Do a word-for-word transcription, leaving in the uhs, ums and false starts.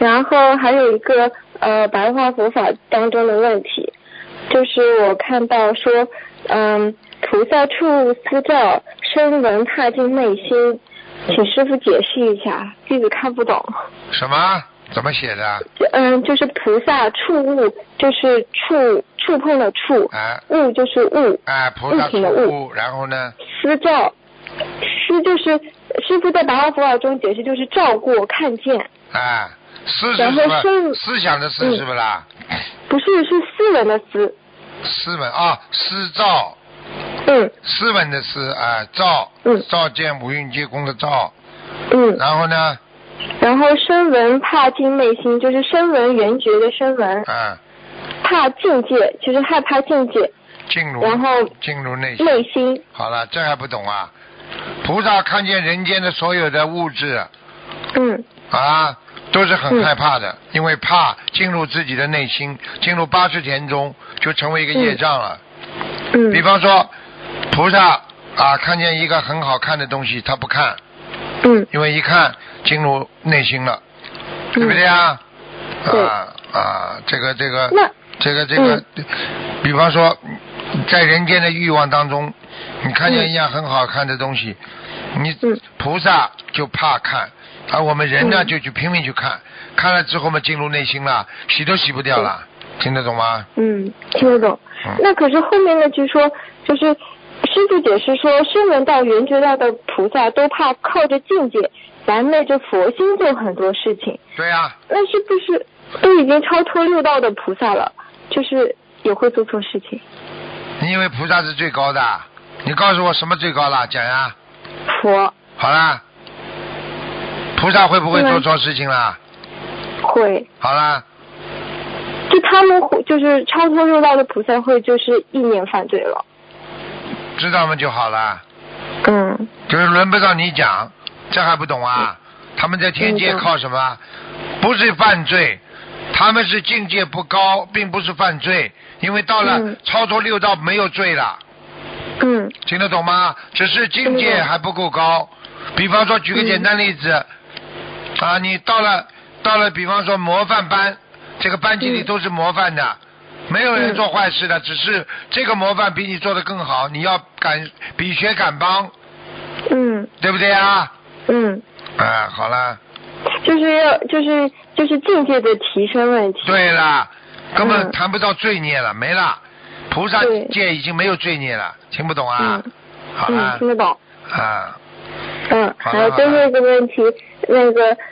然后还有一个呃白话佛法当中的问题，就是我看到说，嗯，菩萨处思照，声闻踏进内心，请师父解释一下，弟子看不懂。 什么？怎么写的？ 嗯，就是菩萨触物，就是触触碰的触， 哎， 物就是物， 哎，菩萨触物，然后呢？ 思照，思就是师父在白话佛法中解释就是照过看见。 哎，思是然后什么？ 声思想的思、嗯、是不啦？ 不是，是斯文的斯。 斯文啊，思照。 嗯。 斯文的斯啊，照。 嗯。 照见五蕴皆空的照。 嗯。 然后呢？ 然后声闻怕进内心，就是声闻缘觉的声闻。 嗯。 怕境界，就是害怕境界。 进入。 然后进入内心。 内心。 好了，这还不懂啊？菩萨看见人间的所有的物质。 嗯。 啊，都是很害怕的，嗯、因为怕进入自己的内心，进入八识田中，就成为一个业障了。 嗯。 比方说，菩萨啊，看见一个很好看的东西，他不看。 嗯。 因为一看进入内心了，嗯、对不对啊？ 对。 啊啊，这个这个， 那这个这个，嗯、比方说，在人间的欲望当中，你看见一样很好看的东西，嗯、你菩萨就怕看。而我们人呢， 嗯、 就去拼命去看，看了之后嘛，进入内心了，洗都洗不掉了，听得懂吗？ 嗯，听得懂。 嗯、 那可是后面那句说，就是师父解释说，声闻道、缘觉道的菩萨都怕靠着境界来昧着佛心做很多事情。 对呀、啊。 那是不是都已经超脱六道的菩萨了，就是也会做错事情？ 你以为菩萨是最高的？你告诉我什么最高了？讲呀。 佛。 好啦。菩萨会不会做错事情啦？ 会。 好啦。 就他们会，就是超脱六道的菩萨会就是意念犯罪了。 知道吗就好了。 嗯。 就是轮不到你讲，这还不懂啊？嗯、他们在天界靠什么？不是犯罪，他们是境界不高，并不是犯罪，因为到了超脱六道没有罪了。 嗯。 听得懂吗？只是境界还不够高。比方说，举个简单例子。嗯啊，你到了到了，比方说模范班，这个班级里都是模范的，嗯、没有人做坏事的，嗯、只是这个模范比你做的更好，你要敢比学敢帮， 嗯， 对不对啊？ 嗯， 啊，好了， 就是要就是就是境界的提升问题。 对了，根本谈不到罪孽了，嗯、没了，菩萨界已经没有罪孽了，听不懂啊？ 嗯、 好了， 嗯，听得懂。 啊， 嗯，还有最后一个问题，那个